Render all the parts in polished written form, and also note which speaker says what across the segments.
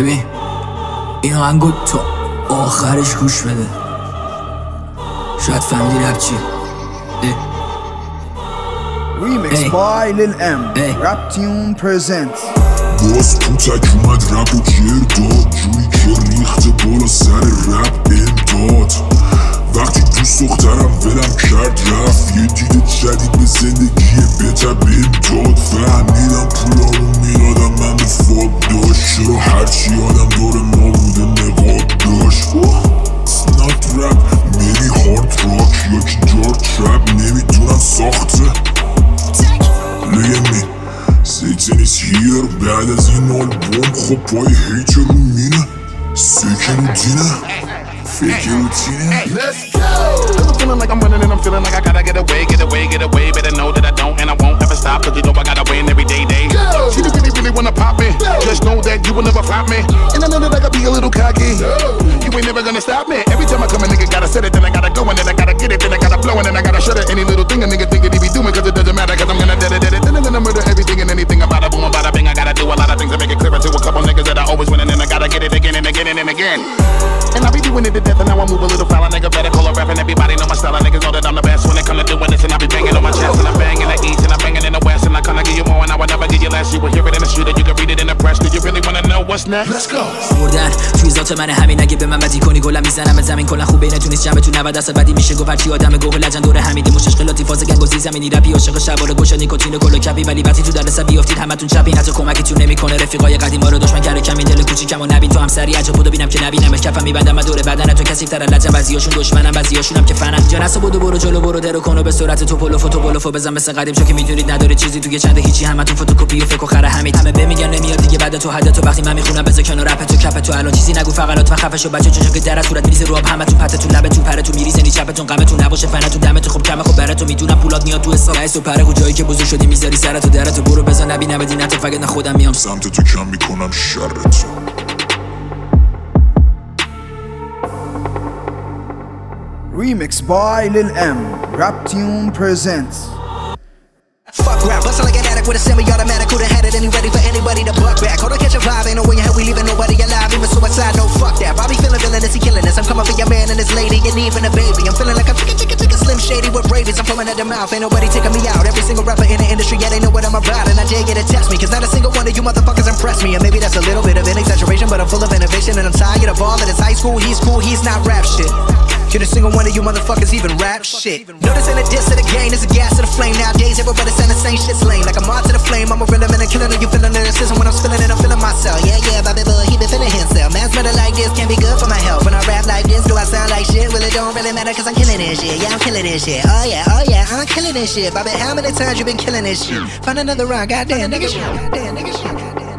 Speaker 1: ببین این آهنگو تو آخرش گوش بده، شاید فهمیدی رپ چیه.
Speaker 2: Remix by Lil M. Rap Tune presents.
Speaker 3: باز پوتک اومد رپ و جر داد، جوری که ریخته بالا سر رپ امداد. وقتی دوست دخترم ولم کرد رفت، یه دید جدید به زندگی بهتر بهم داد. فهمیدم پولامو میدادم من به فاک داشت، چرا هرچی آدم دور ما بوده نقاب داشت. سنات رپ میری هارد راک یا کی دارک ترپ، نمیدونم ساخته لیمی سیکسن ایز هیر. بعد از این آلبوم خب پای هیچ رو مینه، سیکن روتینه فیک روتینه.
Speaker 4: Let's go! Cause I'm feeling like I'm running and I'm feeling like I gotta get away. Better know that I don't and I won't ever stop, cause you know I gotta win every day. She really wanna pop me. Just know that you will never flop me. And I know that I gotta be a little cocky. You ain't never gonna stop me. Every time I come a nigga gotta set it, then I gotta go and then I gotta get it, then I gotta blow and then I gotta shut it. Any little thing a nigga think that he be doing, cause it doesn't matter, cause I'm gonna dead it. Then I'm gonna murder everything and anything about a boom, about a bing. I gotta do a lot of things to make it clearer to a couple niggas that I always win, and then I gotta get it again and again and again. And I be doing it to death, and now I move a little foul. A nigga better call a rap, and everybody know my style. And niggas know that I'm the best when it come to doing this. And I be banging on my chest, and I'm banging the east, and I'm banging in the west. And I kinda give you more, and I would never give you less. You will hear it in the street, and you can read it in the press. Do you really wanna know what's next? Let's go.
Speaker 1: مردن توی ذات من همین، اگه به من بدی کنی گلم میزنم به زمین. کلا خوب بینتون نیست جمع تو 90 دست بدی میشه گفت چی آدم گوه لجن دور همیدی مشکلاتی فاز گنگوزی زمینی رپی عاشق شباره گوشه نیکوتین کلو کپی. ولی وقتی تو درس بیافتید همتون چپین، حتی کمکتون نمیکنه. رفیقای قدیما رو دشمن کرده کمی، دل کوچیکمو نبین. تو هم سری عجب بودو ببینم که نبینم کفم میبندم و دور بدن تو کثیف‌تر لجن. بعضیاشون دشمنم بعضیاشونم که فنن. جنسو بودو برو جلو برو درو کنو به سرعت تو پلو فوتو بلوفو بزن مثل قدیم، چون که میدونید نداره چیزی توی چنده هیچی. همتون فتوکپی و فکر و خره همین. همه بمیگن نمیاد دیگه بعد تو حد تو. وقتی من میخونم بذار کنار رپ تو کپ تو. الان چیزی نگو فقط لطفا خفه شو بچه، چون که در صورت میریزه رو آب. همتون پتتون لبتون پرتون میریزنی چپتون غمتون نباشه فنتون دمتون خوب کمه. خب براتون میدونم پولات میاد تو حساب و پره و جایی که بزرگ شدی میذاری سرتو درتو. برو بزن نبینم دینتو فقط نه خودم میام
Speaker 3: سمت تو کم میکنم شرتو.
Speaker 2: Remix by Lil M. Rap Tune presents.
Speaker 5: Fuck rap, bustin' like an addict with a semi-automatic. Who'da had it, ready for anybody to buck back. Hold on, catch a vibe, ain't no way in hell we leaving nobody alive. Even suicide, no fuck that. Bobby feeling villainous, he killing us. I'm coming for your man and his lady, and even a baby. I'm feeling like I'm chicken, Slim Shady with rabies. I'm foaming at the mouth, ain't nobody taking me out. Every single rapper in the industry, yeah, they know what I'm about. And I dare get to test me, cause not a single one of you motherfuckers impress me. And maybe that's a little bit of an exaggeration, but I'm full of innovation. And I'm tired of all that it's high school, he's cool, he's not rap shit. Can a single one of you motherfuckers even rap shit? No, this ain't a diss to the game, this a gas to the flame. Nowadays, everybody saying the same shit's lame. Like I'm on to the flame, I'm a real man and killing it. You feeling it, it's when I'm spilling it, I'm feeling myself. Yeah, Bobby Boy, he been feeling himself. Man's better like this, can't be good for my health. When I rap like this, do I sound like shit? Well, it don't really matter, cause I'm killing this shit. Yeah, I'm killing this shit. Oh yeah, I'm killing this shit. Bobby, how many times you been killing this shit? Find another round, goddamn nigga shit. Goddamn nigga shit.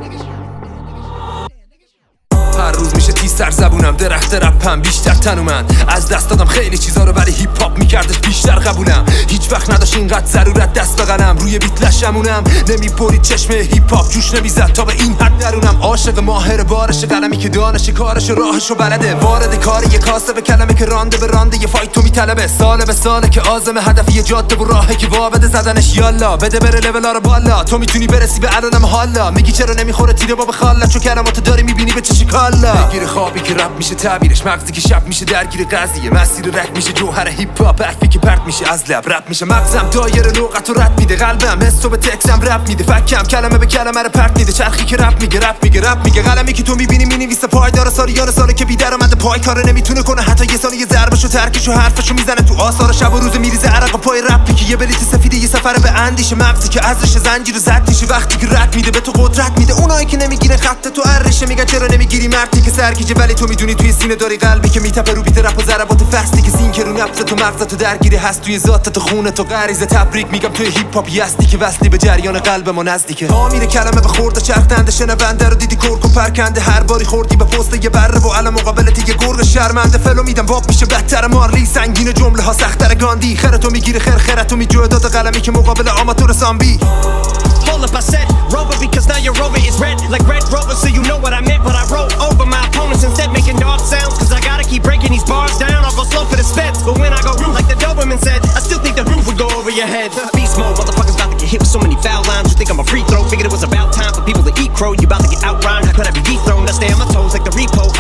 Speaker 6: هر روز میشه تیزتر زبونم، درخت رپم بیشتر تنومن. از دست دادم خیلی چیزا رو ولی هیپ هاپ میکردش بیشتر قبولم. هیچ وقت نداشت اینقدر ضرورت دست به قلم، روی بیت لشمونم. نمیبرید چشم هیپ هاپ جوش نمیزد تا به این حد درونم. عاشق ماهر بارش قلمی که دانش کارش و راهش رو بلده. وارد کار یه کاسه به کلمه که رانده به رانده یه فایت تو میطلبه. سال به ساله که عازم هدف یه جاده و راهه که وابده زدنش. یالا بده بره لول رو بالا، تو میتونی برسی به الانم حالا. میگی چرا نمیخوره تیره باب خاله، چون کلماتو داری میبینی به چش کالا. بگیر خوابی که رپ میشه تعبیرش، مغزی که شب میشه درگیر قضیه. مسیر رک میشه جوهر هیپ هاپ، حرفی که پرت میشه از لب. رپ میشه مغزم دایر لغت و رد میده. قلبم حسو به تکسم رپ میده. فکم کلمه به کلمه رو پرت میده. چرخی که رپ میگه قلمی که تو میبینی مینویسه پایدار. ساله که بی درآمد پای کار نمیتونه کنه. حتی یه ثانیه ضربشو ترکشو حرفشو میزنه تو آثار. شب و روز میریزه عرق پای رپی که یه بلیت سفیده یه سفر به اندیشه. مغزی که ازش زنجیر زد میشه وقتی که رد میده به تو قدرت میده. اونایی که نمیگیره خط تو ارشه میگن چرا نمیگیری مردی که سرگیجه. ولی تو میدونی توی سینه داری قلبی که میتپه رو بیت رپ و ضربات فستی که سین که رو نفس تو مغز تو درگیره هست. توی ذات تو خونه تو غریزه. تبریک میگم توی هیپ هاپ هستی که وصلی به جریان قلب ما نزدیکه. تا میره کلمه به خورده چرخنده شنونده رو دیدی کرک و پرکنده. هر باری خوردی به پست یه بره و الان مقابلت یه گرگ شرمنده. فلو میدم باب میشه بدتر مارلی. سنگین جمله ها سخت‌تر گاندی. خرتو میگیره خرتو میجوه داد قلمی که مقابل آماتور زامبی.
Speaker 7: Hold up, I said Rover because now your Rover is red like Red Rover, so you know what I meant. But I wrote over my opponents instead, making dark sounds, cause I gotta keep breaking these bars down. I'll go slow for the speds, but when I go like the Doberman said, I still think the roof would go over your head. Beast mode, motherfuckers about to get hit with so many foul lines. You think I'm a free throw, figured it was about time for people to eat crow. You about to get outrhymed, how could I be dethroned? I stay on my toes.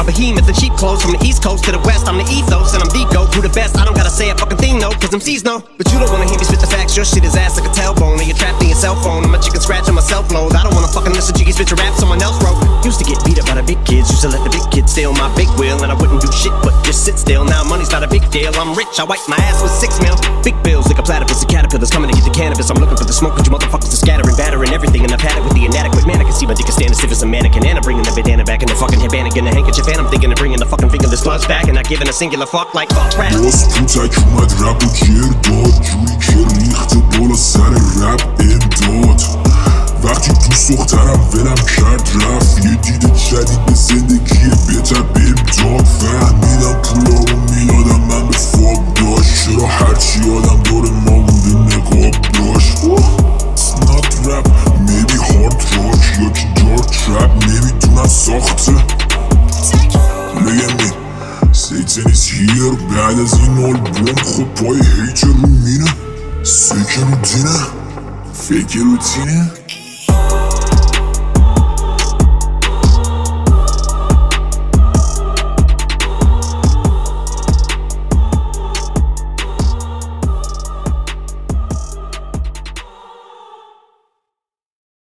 Speaker 7: A behemoth in cheap clothes from the east coast to the west. I'm the ethos and I'm the GOAT. Who the best? I don't gotta say a fucking thing, no, cause MCs know. But you don't wanna hear me spit the facts. Your shit is ass like a tailbone, and you're trapped in your cell phone. I'm a chicken scratch on my self-load. I don't wanna fucking listen to you spit your rap someone else wrote. Used to get beat up by the big kids, used to let the big kids steal my big wheel, and I wouldn't do shit but just sit still. Now money's not a big deal, I'm rich, I wipe my ass with 6 mil. Big bills like a platypus and caterpillars coming to get the cannabis. I'm looking for the smoke, but you motherfuckers are scattering, battering everything, and I've had it with the inadequate man. I can see my dick is standing stiff as a mannequin, and I'm bringing the bandana back in the fucking headband and getting a handkerchief, and I'm thinking of bringing the fucking fingerless gloves back and not giving a singular fuck like fuck rap.
Speaker 3: پوتک اومد رپ و جر داد جوری که ریخته بالا سر رپ امداد وقتی دوست دخترم ولم کرد رفت یه دید جدید به زندگی بهتر بهم داد فهمیدم پولا رو میدادم من به فاب داشت چرا هرچی آدم دور ما بوده نقاب داشت It's not rap maybe hard rock یا که dark trap نمیدونم ساخته Look Satan is here بعد از این آلبوم خب پای هیچ رو مینه سکر روتینه فکر روتینه